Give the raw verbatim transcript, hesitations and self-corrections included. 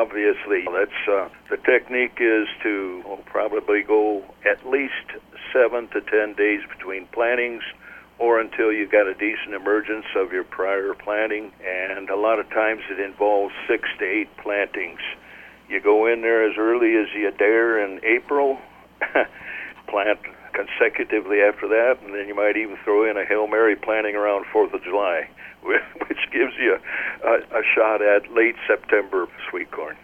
obviously, that's uh, the technique is to well, probably go at least seven to ten days between plantings, or until you got a decent emergence of your prior planting. And a lot of times it involves six to eight plantings. You go in there as early as you dare in April, plant consecutively after that, and then you might even throw in a Hail Mary planting around fourth of July, which gives you a, a shot at late September sweet corn.